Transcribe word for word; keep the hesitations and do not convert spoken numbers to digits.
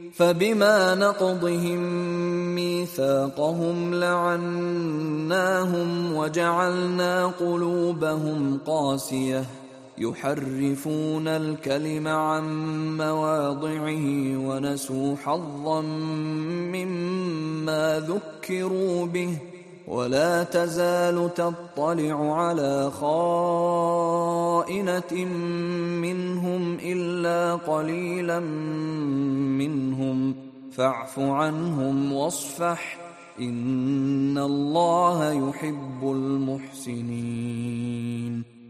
فبما نقضهم ميثاقهم لعناهم وجعلنا قلوبهم قاسية يحرفون الكلم عن مواضعه ونسوا حظا مما ذكروا به ولا تزال تطلع على خائنة منهم إلا قليلا منهم فاعف عنهم واصفح إن الله يحب المحسنين.